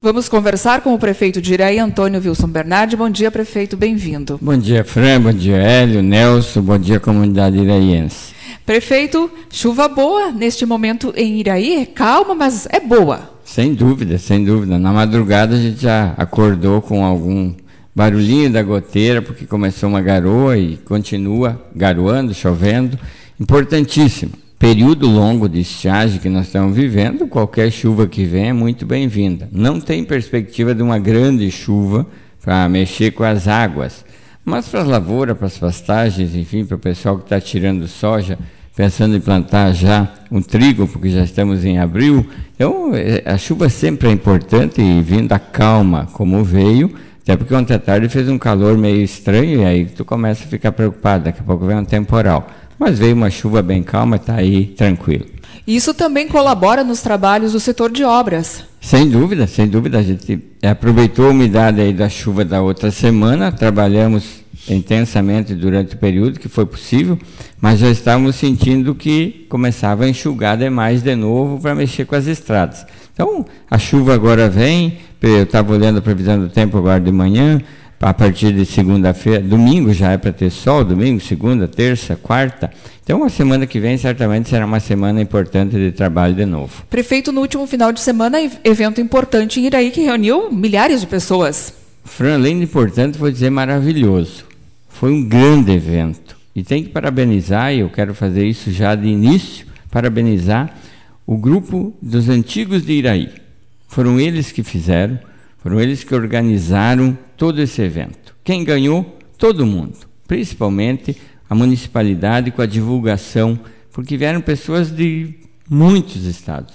Vamos conversar com o prefeito de Iraí, Antônio Wilson Bernardi. Bom dia, prefeito, bem-vindo. Bom dia, Fran, bom dia, Hélio, Nelson, bom dia, comunidade iraiense. Prefeito, chuva boa neste momento em Iraí, é calma, mas é boa. Sem dúvida, sem dúvida. Na madrugada a gente já acordou com algum barulhinho da goteira, porque começou uma garoa e continua garoando, chovendo. Importantíssimo. Período longo de estiagem que nós estamos vivendo, qualquer chuva que vem é muito bem-vinda. Não tem perspectiva de uma grande chuva para mexer com as águas, mas para as lavouras, para as pastagens, enfim, para o pessoal que está tirando soja, pensando em plantar já um trigo, porque já estamos em abril. Então, a chuva sempre é importante e vindo a calma como veio, até porque ontem à tarde fez um calor meio estranho e aí tu começa a ficar preocupado, daqui a pouco vem um temporal. Mas veio uma chuva bem calma, está aí tranquilo. Isso também colabora nos trabalhos do setor de obras? Sem dúvida, sem dúvida. A gente aproveitou a umidade aí da chuva da outra semana, trabalhamos intensamente durante o período que foi possível, mas já estávamos sentindo que começava a enxugar demais de novo para mexer com as estradas. Então, a chuva agora vem, eu estava olhando a previsão do tempo agora de manhã, a partir de segunda-feira, domingo já é para ter sol, domingo, segunda, terça, quarta. Então, a semana que vem certamente será uma semana importante de trabalho de novo. Prefeito, no último final de semana, evento importante em Iraí que reuniu milhares de pessoas. Fran, além de importante, vou dizer maravilhoso. Foi um grande evento. E tem que parabenizar, e eu quero fazer isso já de início, parabenizar o grupo dos antigos de Iraí. Foram eles que fizeram, foram eles que organizaram todo esse evento. Quem ganhou? Todo mundo, principalmente a municipalidade com a divulgação, porque vieram pessoas de muitos estados.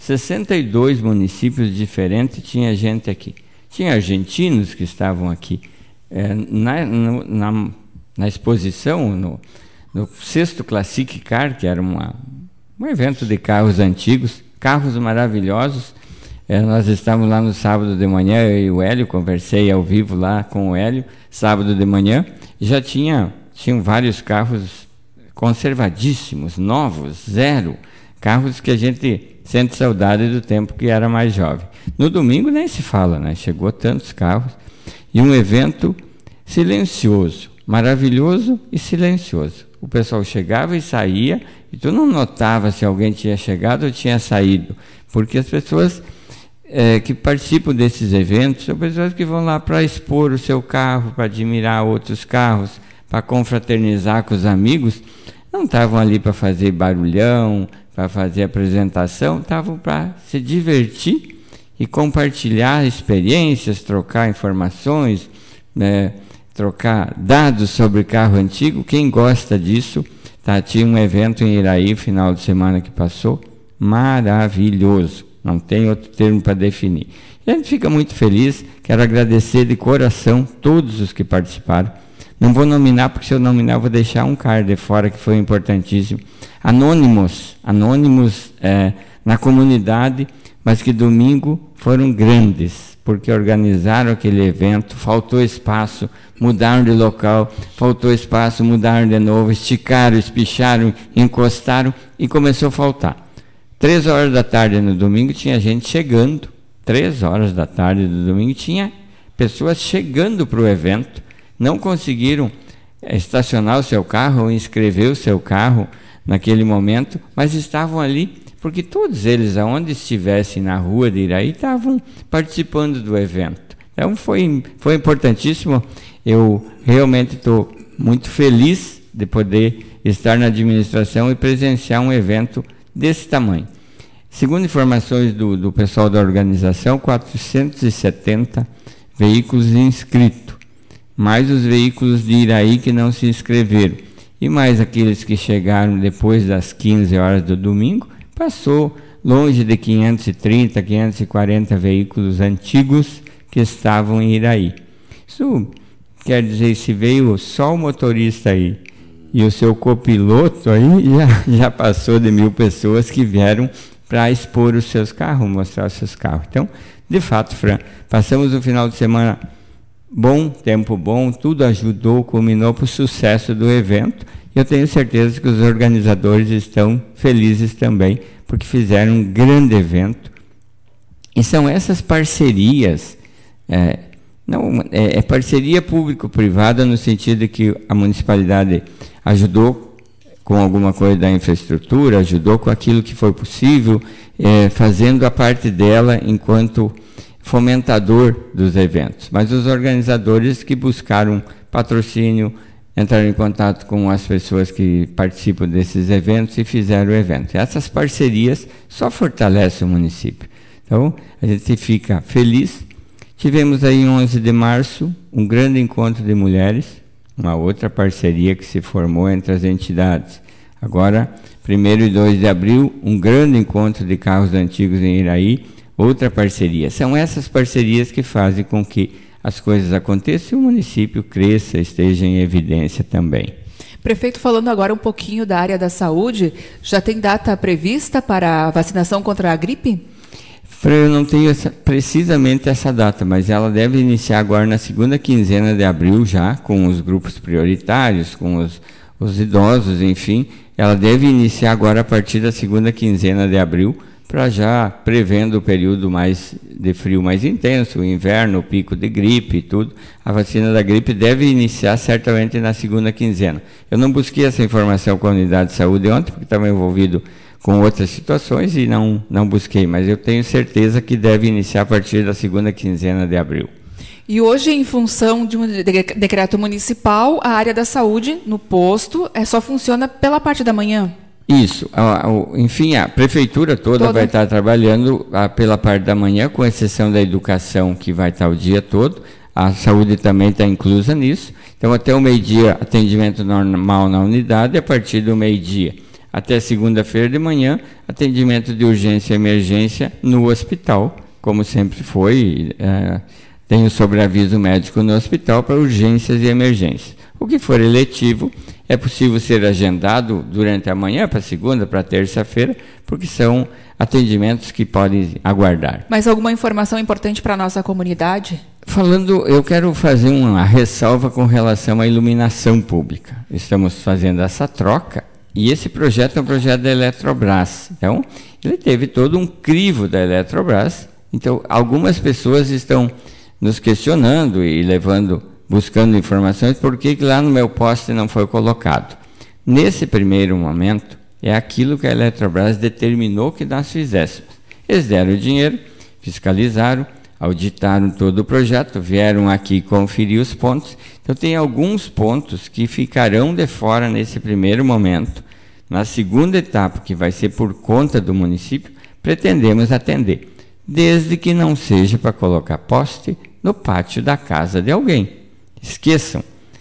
62 municípios diferentes tinha gente aqui. Tinha argentinos que estavam aqui. Na exposição, no sexto Classic Car, que era um evento de carros antigos, carros maravilhosos. Nós estávamos lá no sábado de manhã, eu e o Hélio, conversei ao vivo lá com o Hélio, sábado de manhã, já tinham vários carros conservadíssimos, novos, zero, carros que a gente sente saudade do tempo que era mais jovem. No domingo nem se fala, né? Chegou tantos carros, e um evento silencioso, maravilhoso e silencioso. O pessoal chegava e saía, e tu não notava se alguém tinha chegado ou tinha saído, porque as pessoas que participam desses eventos são pessoas que vão lá para expor o seu carro, para admirar outros carros, para confraternizar com os amigos. Não estavam ali para fazer barulhão, para fazer apresentação, estavam para se divertir e compartilhar experiências, trocar informações, trocar dados sobre carro antigo. Quem gosta disso, tinha um evento em Iraí, final de semana que passou, maravilhoso. Não tem outro termo para definir. E a gente fica muito feliz, quero agradecer de coração todos os que participaram. Não vou nominar, porque se eu nominar eu vou deixar um cara de fora que foi importantíssimo. Anônimos na comunidade, mas que domingo foram grandes, porque organizaram aquele evento, faltou espaço, mudaram de local, faltou espaço, mudaram de novo, esticaram, espicharam, encostaram e começou a faltar. 3 horas da tarde no domingo tinha gente chegando, 3 horas da tarde do domingo tinha pessoas chegando para o evento, não conseguiram estacionar o seu carro ou inscrever o seu carro naquele momento, mas estavam ali porque todos eles, aonde estivessem na rua de Iraí, estavam participando do evento. Então foi importantíssimo. Eu realmente estou muito feliz de poder estar na administração e presenciar um evento desse tamanho. Segundo informações do pessoal da organização, 470 veículos inscritos, mais os veículos de Iraí que não se inscreveram, e mais aqueles que chegaram depois das 15 horas do domingo, passou longe de 530, 540 veículos antigos que estavam em Iraí. Isso quer dizer, se veio só o motorista aí e o seu copiloto aí, já passou de 1.000 pessoas que vieram para expor os seus carros, mostrar os seus carros. Então, de fato, Fran, passamos um final de semana bom, tempo bom, tudo ajudou, culminou para o sucesso do evento. Eu tenho certeza que os organizadores estão felizes também, porque fizeram um grande evento E são essas parcerias, parceria público-privada no sentido de que a municipalidade ajudou com alguma coisa da infraestrutura, ajudou com aquilo que foi possível, fazendo a parte dela enquanto fomentador dos eventos. Mas os organizadores que buscaram patrocínio, entraram em contato com as pessoas que participam desses eventos e fizeram o evento. Essas parcerias só fortalecem o município. Então, a gente fica feliz. Tivemos aí em 11 de março um grande encontro de mulheres, uma outra parceria que se formou entre as entidades. Agora, 1º e 2 de abril, um grande encontro de carros antigos em Iraí, outra parceria. São essas parcerias que fazem com que as coisas aconteçam e o município cresça, esteja em evidência também. Prefeito, falando agora um pouquinho da área da saúde, já tem data prevista para a vacinação contra a gripe? Eu não tenho precisamente essa data, mas ela deve iniciar agora na segunda quinzena de abril já, com os grupos prioritários, com os idosos, enfim. Ela deve iniciar agora a partir da segunda quinzena de abril, para já prevendo o período de frio mais intenso, o inverno, o pico de gripe e tudo. A vacina da gripe deve iniciar certamente na segunda quinzena. Eu não busquei essa informação com a unidade de saúde ontem, porque estava envolvido com outras situações e não busquei, mas eu tenho certeza que deve iniciar a partir da segunda quinzena de abril. E hoje, em função de um decreto municipal, a área da saúde no posto só funciona pela parte da manhã? Isso. Enfim, a prefeitura toda vai estar trabalhando pela parte da manhã, com exceção da educação, que vai estar o dia todo. A saúde também está inclusa nisso. Então, até o meio-dia, atendimento normal na unidade, a partir do meio-dia até segunda-feira de manhã, atendimento de urgência e emergência no hospital, como sempre foi. Tem o sobreaviso médico no hospital para urgências e emergências. O que for eletivo é possível ser agendado durante a manhã, para segunda, para terça-feira, porque são atendimentos que podem aguardar. Mas alguma informação importante para a nossa comunidade? Eu quero fazer uma ressalva com relação à iluminação pública. Estamos fazendo essa troca. E esse projeto é um projeto da Eletrobras. Então, ele teve todo um crivo da Eletrobras. Então, algumas pessoas estão nos questionando e buscando informações por que lá no meu poste não foi colocado. Nesse primeiro momento, é aquilo que a Eletrobras determinou que nós fizéssemos. Eles deram o dinheiro, fiscalizaram, auditaram todo o projeto, vieram aqui conferir os pontos. Então, tem alguns pontos que ficarão de fora nesse primeiro momento. Na segunda etapa, que vai ser por conta do município, pretendemos atender, desde que não seja para colocar poste no pátio da casa de alguém. Esqueçam,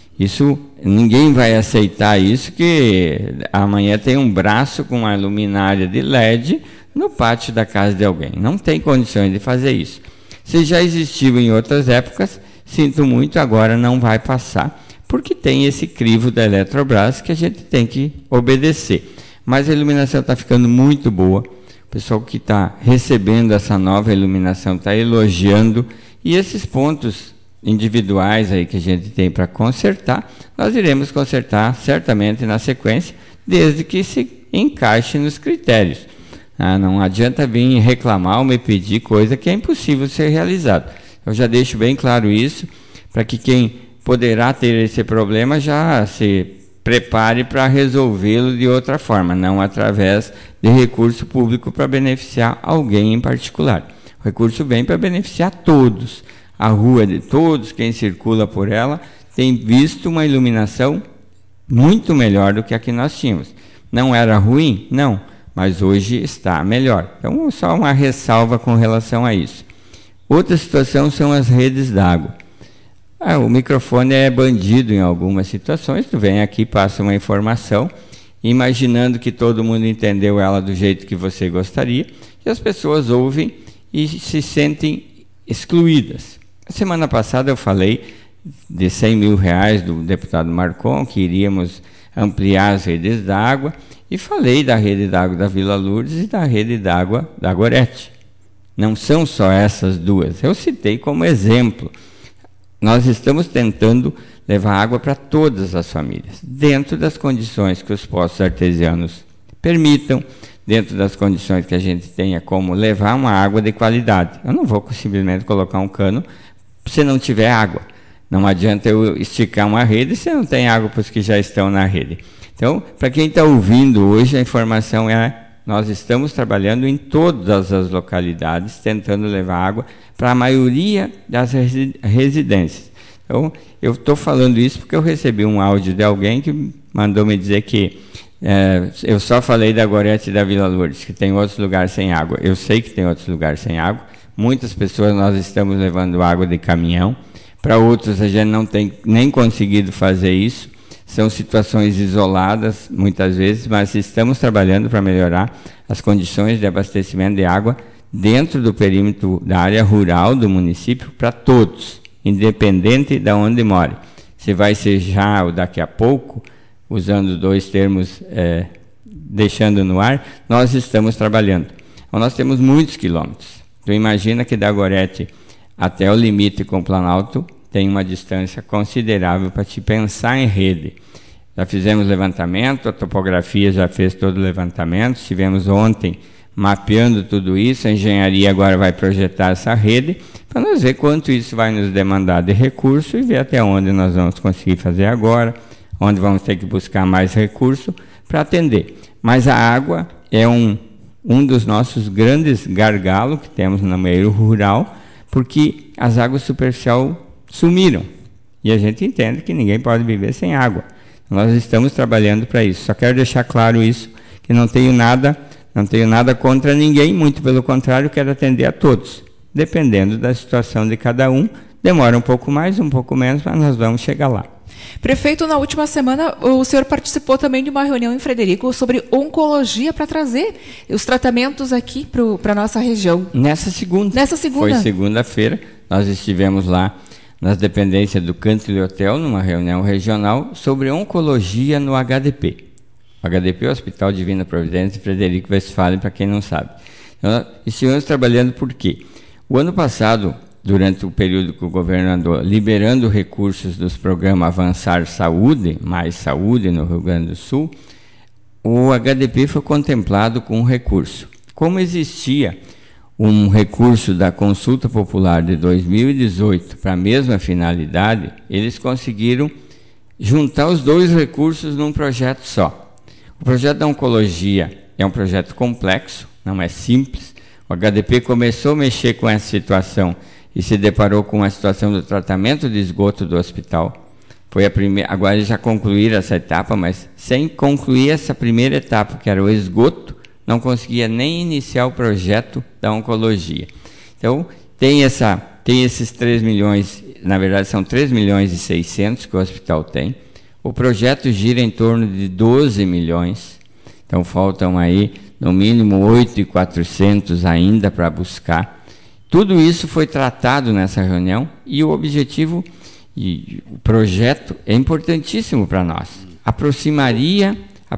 ninguém vai aceitar isso, que amanhã tem um braço com uma luminária de LED no pátio da casa de alguém. Não tem condições de fazer isso. Se já existiu em outras épocas, sinto muito, agora não vai passar, porque tem esse crivo da Eletrobras que a gente tem que obedecer. Mas a iluminação está ficando muito boa, o pessoal que está recebendo essa nova iluminação está elogiando, e esses pontos individuais aí que a gente tem para consertar, nós iremos consertar certamente na sequência, desde que se encaixe nos critérios. Não adianta vir reclamar ou me pedir coisa que é impossível ser realizado. Eu já deixo bem claro isso, para que quem poderá ter esse problema já se prepare para resolvê-lo de outra forma, não através de recurso público para beneficiar alguém em particular. O recurso vem para beneficiar todos. A rua de todos, quem circula por ela, tem visto uma iluminação muito melhor do que a que nós tínhamos. Não era ruim? Não, mas hoje está melhor. Então, só uma ressalva com relação a isso. Outra situação são as redes d'água. O microfone é bandido em algumas situações. Tu vem aqui, passa uma informação, imaginando que todo mundo entendeu ela do jeito que você gostaria, e as pessoas ouvem e se sentem excluídas. Semana passada eu falei de R$100 mil do deputado Marcon, que iríamos ampliar as redes d'água, e falei da rede d'água da Vila Lourdes e da rede d'água da Gorete. Não são só essas duas, eu citei como exemplo. Nós estamos tentando levar água para todas as famílias, dentro das condições que os poços artesianos permitam, dentro das condições que a gente tenha, como levar uma água de qualidade. Eu não vou simplesmente colocar um cano se não tiver água. Não adianta eu esticar uma rede se não tem água para os que já estão na rede. Então, para quem está ouvindo hoje, a informação é: nós estamos trabalhando em todas as localidades, tentando levar água para a maioria das residências. Então, eu estou falando isso porque eu recebi um áudio de alguém que mandou me dizer que eu só falei da Gorete e da Vila Lourdes, que tem outros lugares sem água. Eu sei que tem outros lugares sem água. Muitas pessoas nós estamos levando água de caminhão. Para outros a gente não tem nem conseguido fazer isso. São situações isoladas, muitas vezes, mas estamos trabalhando para melhorar as condições de abastecimento de água dentro do perímetro da área rural do município para todos, independente de onde more. Se vai ser já ou daqui a pouco, usando dois termos, deixando no ar, nós estamos trabalhando. Então, nós temos muitos quilômetros. Então, imagina que da Gorete até o limite com o Planalto tem uma distância considerável para te pensar em rede. Já fizemos levantamento, a topografia já fez todo o levantamento, estivemos ontem mapeando tudo isso, a engenharia agora vai projetar essa rede, para nós ver quanto isso vai nos demandar de recurso e ver até onde nós vamos conseguir fazer agora, onde vamos ter que buscar mais recurso para atender. Mas a água é um dos nossos grandes gargalos que temos no meio rural, porque as águas superficiais sumiram. E a gente entende que ninguém pode viver sem água. Nós estamos trabalhando para isso. Só quero deixar claro isso, que não tenho nada contra ninguém, muito pelo contrário, quero atender a todos. Dependendo da situação de cada um, demora um pouco mais, um pouco menos, mas nós vamos chegar lá. Prefeito, na última semana o senhor participou também de uma reunião em Frederico sobre oncologia para trazer os tratamentos aqui para a nossa região. Nessa segunda. Foi segunda-feira, nós estivemos lá nas dependências do Country Hotel, numa reunião regional sobre oncologia no HDP. O HDP é o Hospital Divina Providência de Frederico Westphalen, para quem não sabe. Então, estivemos trabalhando por quê? O ano passado, durante o período que o governo andou liberando recursos dos programas Avançar Saúde, Mais Saúde no Rio Grande do Sul, o HDP foi contemplado com um recurso. Como existia um recurso da Consulta Popular de 2018 para a mesma finalidade, eles conseguiram juntar os dois recursos num projeto só. O projeto da oncologia é um projeto complexo, não é simples. O HDP começou a mexer com essa situação e se deparou com a situação do tratamento de esgoto do hospital. Foi a primeira, agora eles já concluíram essa etapa, mas sem concluir essa primeira etapa, que era o esgoto, não conseguia nem iniciar o projeto da oncologia. Então, tem esses 3 milhões, na verdade são 3 milhões e 600 que o hospital tem. O projeto gira em torno de 12 milhões, então faltam aí no mínimo 8.400 ainda para buscar. Tudo isso foi tratado nessa reunião e o objetivo e o projeto é importantíssimo para nós. Aproximaria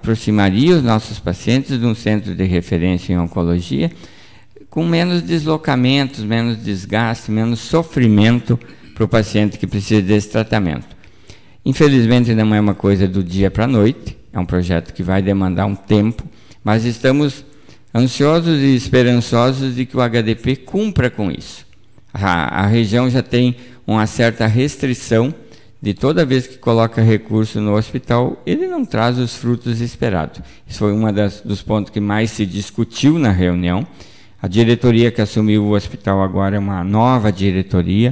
os nossos pacientes de um centro de referência em oncologia com menos deslocamentos, menos desgaste, menos sofrimento para o paciente que precisa desse tratamento. Infelizmente não é uma coisa do dia para a noite, é um projeto que vai demandar um tempo, mas estamos ansiosos e esperançosos de que o HDP cumpra com isso. A região já tem uma certa restrição de toda vez que coloca recurso no hospital, ele não traz os frutos esperados. Isso foi um dos pontos que mais se discutiu na reunião. A diretoria que assumiu o hospital agora é uma nova diretoria,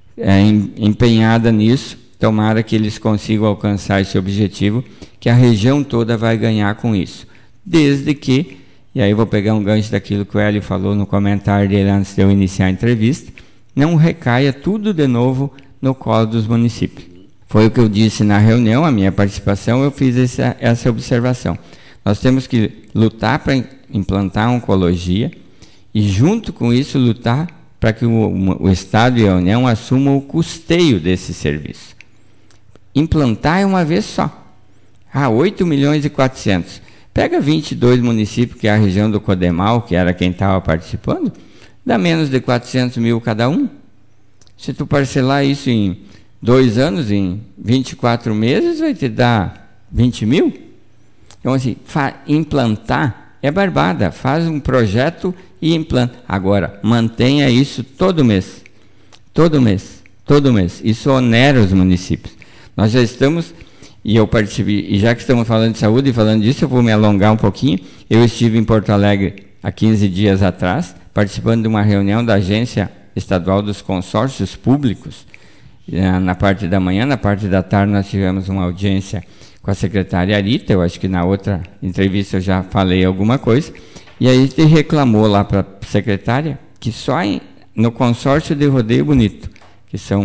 empenhada nisso. Tomara que eles consigam alcançar esse objetivo, que a região toda vai ganhar com isso. Desde que, e aí vou pegar um gancho daquilo que o Hélio falou no comentário dele antes de eu iniciar a entrevista, não recaia tudo de novo no colo dos municípios. Foi o que eu disse na reunião, a minha participação, eu fiz essa observação. Nós temos que lutar para implantar a oncologia e, junto com isso, lutar para que o Estado e a União assumam o custeio desse serviço. Implantar é uma vez só. 8 milhões e 400. Pega 22 municípios, que é a região do Codemal, que era quem estava participando, dá menos de 400 mil cada um. Se tu parcelar isso em 2 anos, em 24 meses, vai te dar 20 mil. Então, assim, implantar é barbada. Faz um projeto e implanta. Agora, mantenha isso todo mês. Todo mês. Todo mês. Isso onera os municípios. Nós já estamos, e eu participei, e já que estamos falando de saúde e falando disso, eu vou me alongar um pouquinho. Eu estive em Porto Alegre há 15 dias atrás, participando de uma reunião da Agência Estadual dos Consórcios Públicos, na parte da manhã. Na parte da tarde nós tivemos uma audiência com a secretária Arita. Eu acho que na outra entrevista eu já falei alguma coisa, e aí a gente reclamou lá para a secretária que só no consórcio de Rodeio Bonito, que são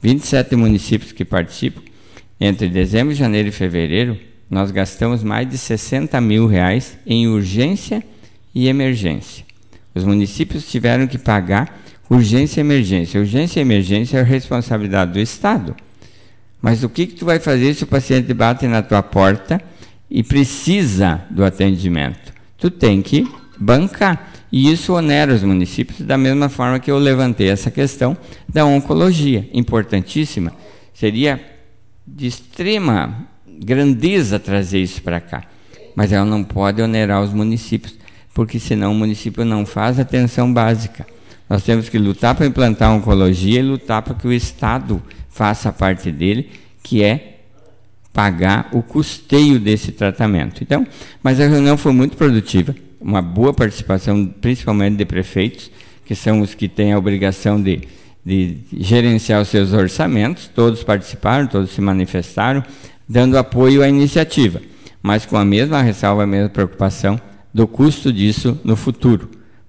27 municípios que participam, entre dezembro, janeiro e fevereiro, nós gastamos mais de R$60 mil em urgência e emergência. Os municípios tiveram que pagar urgência e emergência. Urgência e emergência é a responsabilidade do Estado. Mas o que tu vai fazer se o paciente bate na tua porta e precisa do atendimento? Tu tem que bancar. E isso onera os municípios, da mesma forma que eu levantei essa questão da oncologia, importantíssima. Seria de extrema grandeza trazer isso para cá. Mas ela não pode onerar os municípios, porque senão o município não faz atenção básica. Nós temos que lutar para implantar a oncologia e lutar para que o Estado faça a parte dele, que é pagar o custeio desse tratamento. Então, mas a reunião foi muito produtiva, uma boa participação, principalmente de prefeitos, que são os que têm a obrigação de gerenciar os seus orçamentos. Todos participaram, todos se manifestaram, dando apoio à iniciativa, mas com a mesma ressalva, a mesma preocupação do custo disso no futuro.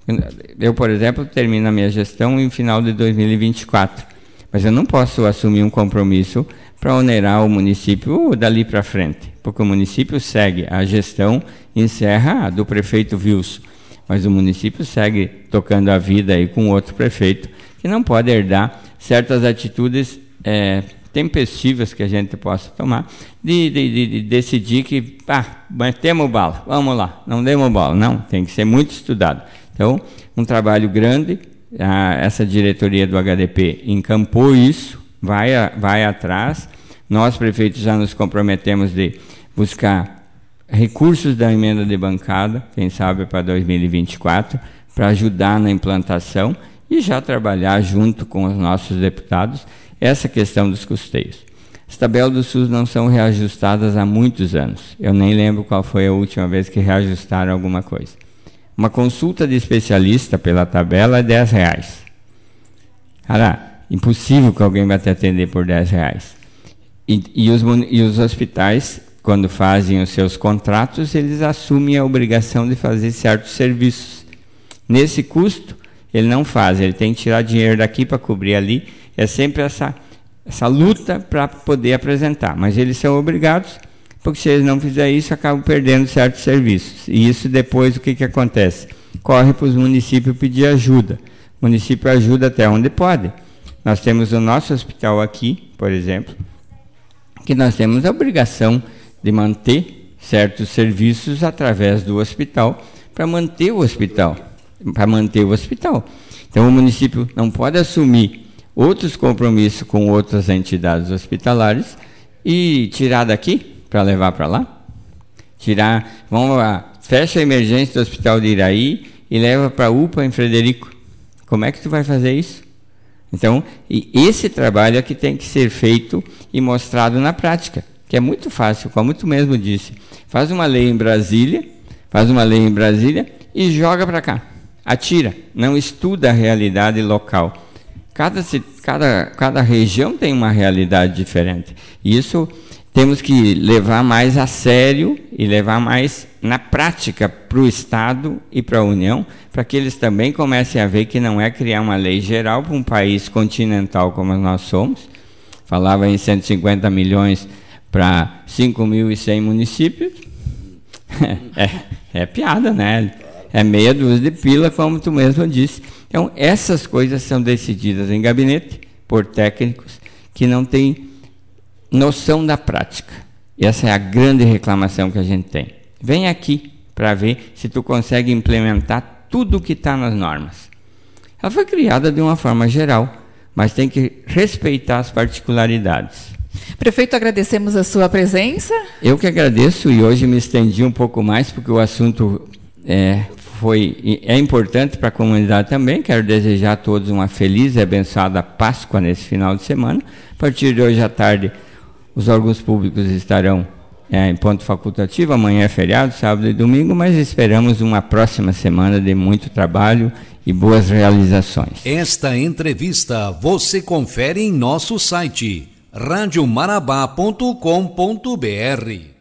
Eu, por exemplo, termino a minha gestão em final de 2024, mas eu não posso assumir um compromisso para onerar o município dali para frente, porque o município segue a gestão, encerra a do prefeito Wilson, mas o município segue tocando a vida aí com outro prefeito, que não pode herdar certas atitudes tempestivas que a gente possa tomar, de decidir que, metemos bala, vamos lá, não demos bala. Não, tem que ser muito estudado. Então, um trabalho grande, essa diretoria do HDP encampou isso, vai atrás. Nós, prefeitos, já nos comprometemos de buscar recursos da emenda de bancada, quem sabe para 2024, para ajudar na implantação e já trabalhar junto com os nossos deputados essa questão dos custeios. As tabelas do SUS não são reajustadas há muitos anos. Eu nem lembro qual foi a última vez que reajustaram alguma coisa. Uma consulta de especialista pela tabela é R$10. Cara, impossível que alguém vai te atender por R$10. E os hospitais, quando fazem os seus contratos, eles assumem a obrigação de fazer certos serviços. Nesse custo, ele não faz, ele tem que tirar dinheiro daqui para cobrir ali. É sempre essa luta para poder apresentar. Mas eles são obrigados, porque se eles não fizerem isso, acabam perdendo certos serviços. E isso depois, o que acontece? Corre para os municípios pedir ajuda. O município ajuda até onde pode. Nós temos o nosso hospital aqui, por exemplo, que nós temos a obrigação de manter certos serviços através do hospital, para manter o hospital. Então, o município não pode assumir outros compromissos com outras entidades hospitalares e tirar daqui para levar para lá. Vamos lá, fecha a emergência do Hospital de Iraí e leva para a UPA em Frederico. Como é que tu vai fazer isso? Então, esse trabalho é que tem que ser feito e mostrado na prática, que é muito fácil, como tu mesmo disse. Faz uma lei em Brasília e joga para cá. Atira, não estuda a realidade local. Cada região tem uma realidade diferente. E isso temos que levar mais a sério e levar mais na prática para o Estado e para a União, para que eles também comecem a ver que não é criar uma lei geral para um país continental como nós somos. Falava em 150 milhões para 5.100 municípios. É piada, né? É meia dúzia de pila, como tu mesmo disse. Então, essas coisas são decididas em gabinete por técnicos que não têm noção da prática. Essa é a grande reclamação que a gente tem. Vem aqui para ver se tu consegue implementar tudo o que está nas normas. Ela foi criada de uma forma geral, mas tem que respeitar as particularidades. Prefeito, agradecemos a sua presença. Eu que agradeço, e hoje me estendi um pouco mais, porque o assunto é importante para a comunidade também. Quero desejar a todos uma feliz e abençoada Páscoa nesse final de semana. A partir de hoje à tarde, os órgãos públicos estarão em ponto facultativo. Amanhã é feriado, sábado e domingo, mas esperamos uma próxima semana de muito trabalho e boas realizações. Esta entrevista você confere em nosso site radiomarabá.com.br.